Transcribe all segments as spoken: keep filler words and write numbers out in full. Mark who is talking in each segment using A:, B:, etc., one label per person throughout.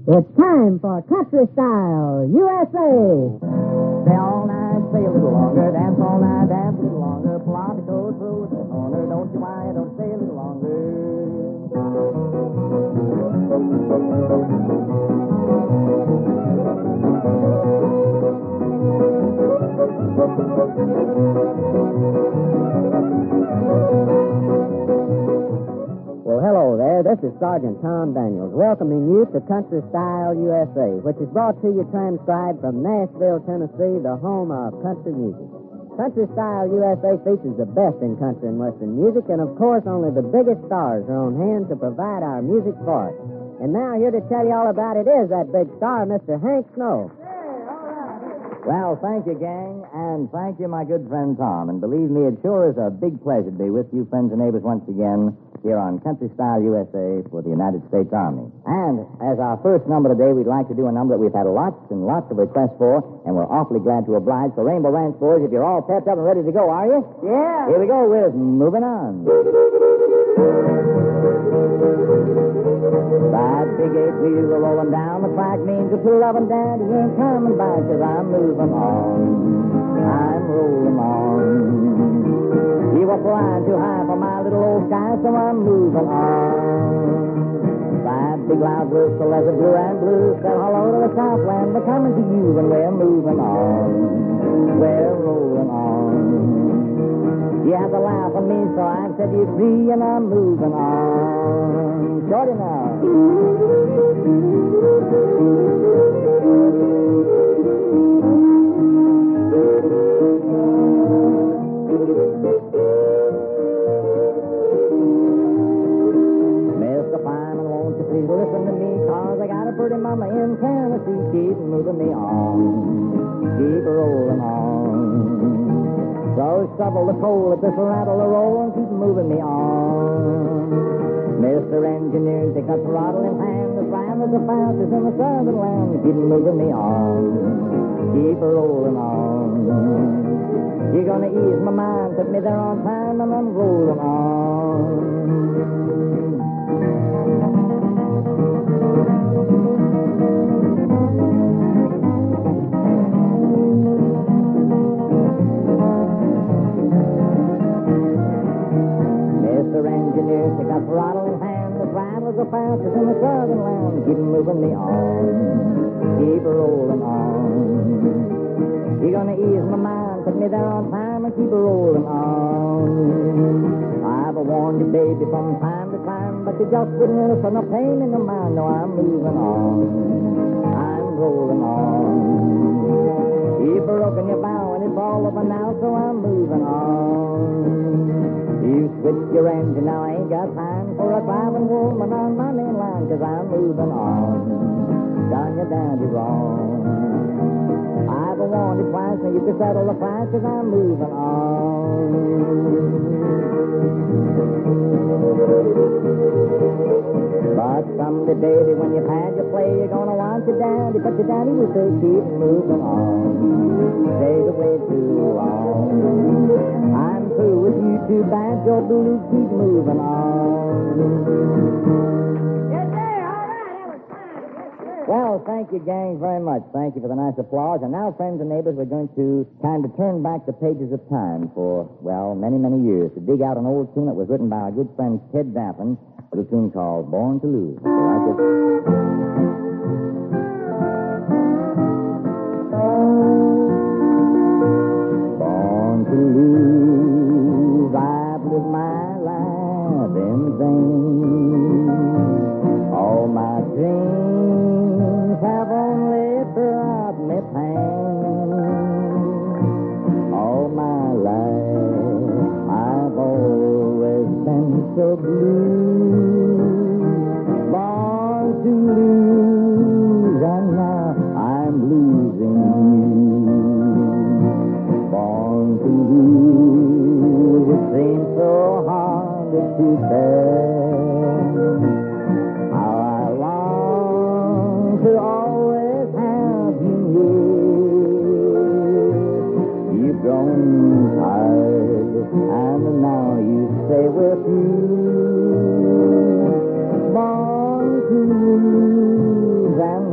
A: It's time for Country Style U S A.
B: Stay all night, stay a little longer, dance all night, dance a little longer. Pull out the coat, throw it in the corner. Don't you mind, don't stay a little longer.
A: Well, hello there. This is Sergeant Tom Daniels welcoming you to Country Style U S A, which is brought to you transcribed from Nashville, Tennessee, the home of country music. Country Style U S A features the best in country and western music, and of course, only the biggest stars are on hand to provide our music for us. And now, here to tell you all about it is that big star, Mister Hank Snow.
B: Well, thank you, gang, and thank you, my good friend Tom. And believe me, it sure is a big pleasure to be with you, friends and neighbors, once again here on Country Style U S A for the United States Army. And as our first number today, we'd like to do a number that we've had lots and lots of requests for, and we're awfully glad to oblige. So, Rainbow Ranch boys, if you're all pepped up and ready to go, are you?
A: Yeah.
B: Here we go with Moving On. That big eight wheel a rolling down the track means that your loving daddy ain't coming back, 'cause I'm moving on. I'm rolling on. He was flying too high for my little old sky, so I'm moving on. That big loud whistle as a blue and blue said hello to the Southland. We're coming to you and we're moving on. We're rolling on. You had to laugh at me, so I said you free, and I'm moving on. Shorty now. Mister Fireman, won't you please listen to me, 'cause I got a pretty mama in Tennessee. Keep moving me on. Keep rolling on. So shovel the coal at this rattle a roll and keep moving me on. Mister Engineer, take a throttle in hand. The flying of the fastest in the southern land. Keep moving me on. Keep rolling on. You're gonna ease my mind, put me there on time, and I'm rolling on. Mister Engineer, take a throttle in hand. The travelers are fastest in the southern land. Keep moving me on. Keep rolling on. You're gonna ease my mind, put me there on time, and keep rolling on. I've warned you, baby, from time to time, but you just wouldn't listen. No pain in your mind. No, I'm moving on. I'm rolling on. You've broken your bow, and it's all over now, so I'm moving on. You switch your engine, now I ain't got time for a driving woman on my main line, 'cause I'm moving on. Done your daddy wrong. I've warned you twice, now you can settle the price, 'cause I'm moving on. But someday, baby, when you've had your play, you're gonna want your daddy, but your daddy will say keep moving on. Stayed away too long. I'm through with you, too bad your blues keep moving on. Well, thank you, gang, very much. Thank you for the nice applause. And now, friends and neighbors, we're going to kind of turn back the pages of time for, well, many, many years to dig out an old tune that was written by our good friend Ted Daffin, a little tune called Born to Lose. So I just... Born to lose, I've lived my life in vain. All my dreams have only brought me pain. All my life I've always been so blue. Born to lose, and now I'm losing you. Born to lose, it seems so hard to bear. To always have you near. You've grown tired, and now you stay with you. Born to lose, and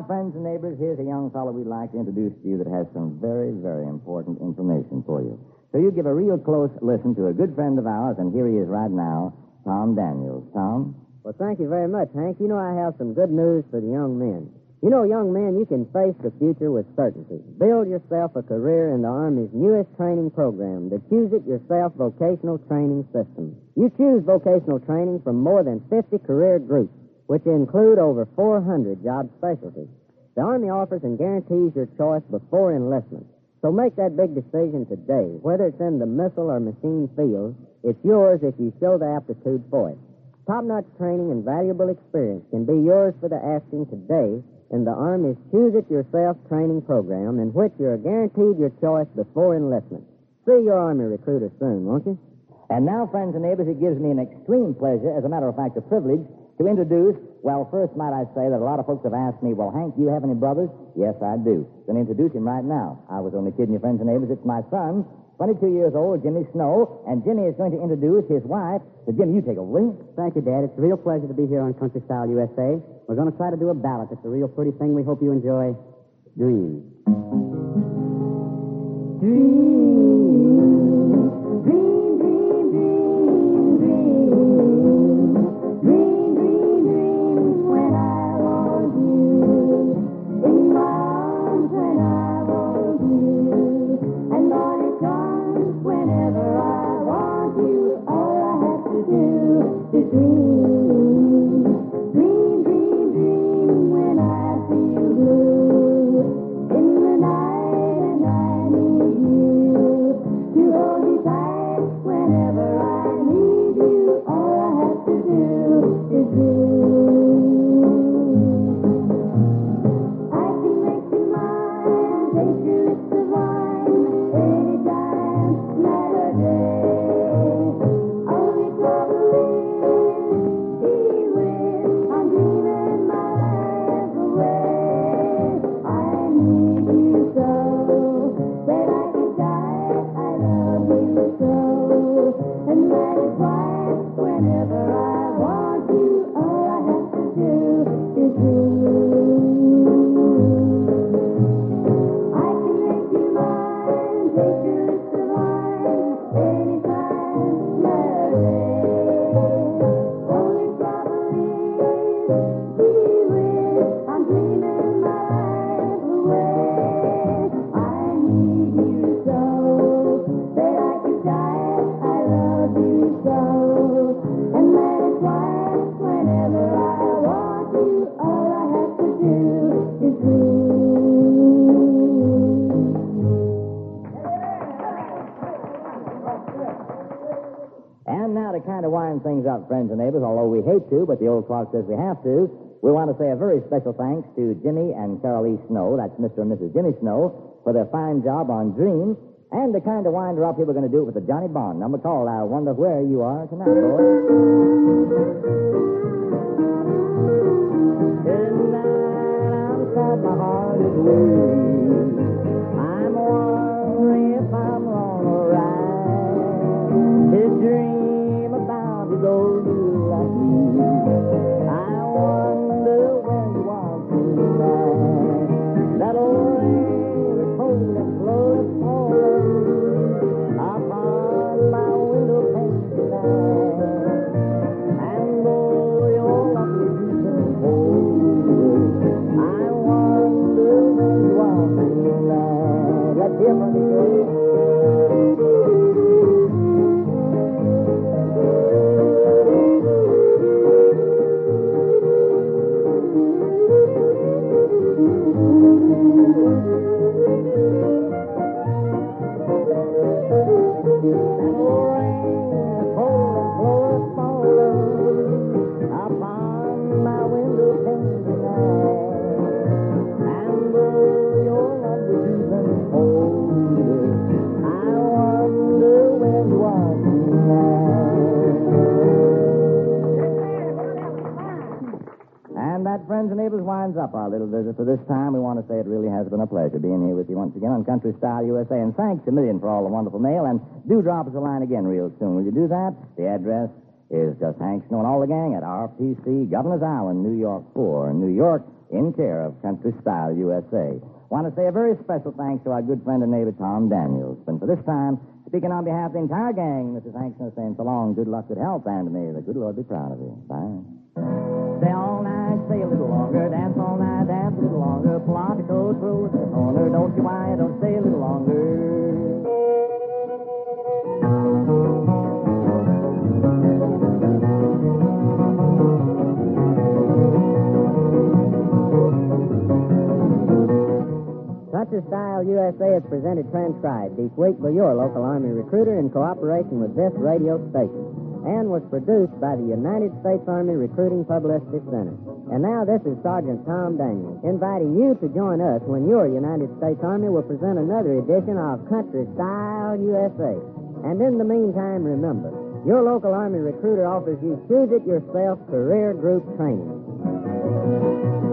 B: now, friends and neighbors, here's a young fellow we'd like to introduce to you that has some very, very important information for you. So you give a real close listen to a good friend of ours, and here he is right now, Tom Daniels. Tom?
A: Well, thank you very much, Hank. You know, I have some good news for the young men. You know, young men, you can face the future with certainty. Build yourself a career in the Army's newest training program, the Choose It Yourself Vocational Training System. You choose vocational training from more than fifty career groups, which include over four hundred job specialties. The Army offers and guarantees your choice before enlistment. So make that big decision today. Whether it's in the missile or machine field, it's yours if you show the aptitude for it. Top-notch training and valuable experience can be yours for the asking today in the Army's Choose It Yourself training program, in which you're guaranteed your choice before enlistment. See your Army recruiter soon, won't you?
B: And now, friends and neighbors, it gives me an extreme pleasure, as a matter of fact, a privilege, to introduce, well, first might I say that a lot of folks have asked me, well, Hank, do you have any brothers? Yes, I do. Going to introduce him right now. I was only kidding you, friends and neighbors. It's my son, twenty-two years old, Jimmy Snow, and Jimmy is going to introduce his wife. So, Jimmy, you take over, will you?
C: Thank you, Dad. It's a real pleasure to be here on Country Style U S A. We're going to try to do a ballad. It's a real pretty thing. We hope you enjoy. Dream. Dream. Dream, dream, dream, dream. Dream, dream, dream when I want you. In my arms when I want you. And on it comes whenever I want you. All I have to do is dream. Dream, dream, dream when I see you blue. In the night and I need you. To hold me tight whenever I need you. All I have to do is dream. I can make you mine, take your lips of wine, anytime, night or day. Only trouble is, gee whiz, I'm dreaming my life away. I need you so, that I could die, I love you so. And that is why, whenever I want you, all I have to do is dream. I can make you mine, take your lips of wine, anytime, night or day. Only trouble is, gee whiz, I'm dreaming my life away. I need you so, that I could die, I love you so. And that is why, whenever I want you, all I have to do is dream.
B: And now to kind of wind things up, friends and neighbors, although we hate to, but the old clock says we have to, we want to say a very special thanks to Jimmy and Carol E. Snow, that's Mister and Missus Jimmy Snow, for their fine job on Dream. And to kind of wind her up, here we're going to do it with the Johnny Bond number called I Wonder Where You Are Tonight, boys. Tonight I'm sad, my heart is weary. I'm wondering if I'm wrong or right to dream about the old you like me. I wonder where you are tonight. That old rain is cold and slow is falling upon my window pane tonight. And though your love is deep and cold, I wonder where you are tonight. Let's hear from you, girl. Friends and neighbors, winds up our little visit for this time. We want to say it really has been a pleasure being here with you once again on Country Style U S A. And thanks a million for all the wonderful mail. And do drop us a line again real soon. Will you do that? The address is just Hank Snow and all the gang at R P C, Governor's Island, New York four. New York, in care of Country Style U S A. Want to say a very special thanks to our good friend and neighbor, Tom Daniels. And for this time, speaking on behalf of the entire gang, Missus Hankston saying so long, good luck, good health, and may the good Lord be proud of you. Bye. Stay all night, stay a little longer, dance all night, dance a little longer, pull out the coat, throw it in the corner, don't you why, don't stay a little longer.
A: Country Style U S A is presented transcribed each week by your local Army recruiter in cooperation with this radio station, and was produced by the United States Army Recruiting Publicity Center. And now this is Sergeant Tom Daniels inviting you to join us when your United States Army will present another edition of Country Style U S A. And in the meantime, remember, your local Army recruiter offers you Choose It Yourself career group training.